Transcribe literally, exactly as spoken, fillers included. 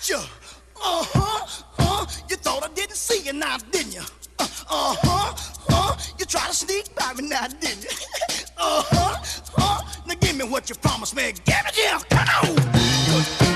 gotcha. Uh-huh, uh, you thought I didn't see you now, didn't you? Uh, uh-huh, uh, you tried to sneak by me now, didn't you? uh-huh, uh, now give me what you promised me. Give it here, come on.